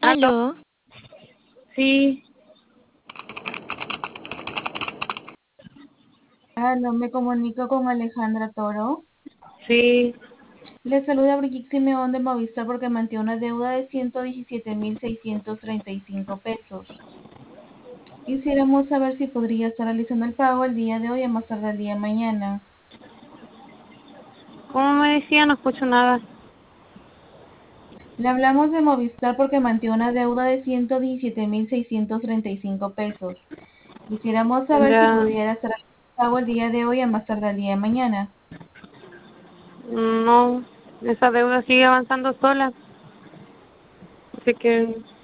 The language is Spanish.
¿Aló? Aló, Sí, Aló, me comunico con Alejandra Toro. sí. Le saluda Brigitte Simeón de Movistar porque mantiene una deuda de 117.635 pesos. Quisiéramos saber si podría estar realizando el pago el día de hoy a más tarde el día de mañana. ¿Cómo me decía? No escucho nada. Le hablamos de Movistar porque mantiene una deuda de 117.635 pesos. Quisiéramos saber si Ya, pudiera estar realizando el pago el día de hoy a más tarde el día de mañana. no, esa deuda sigue avanzando sola. Así que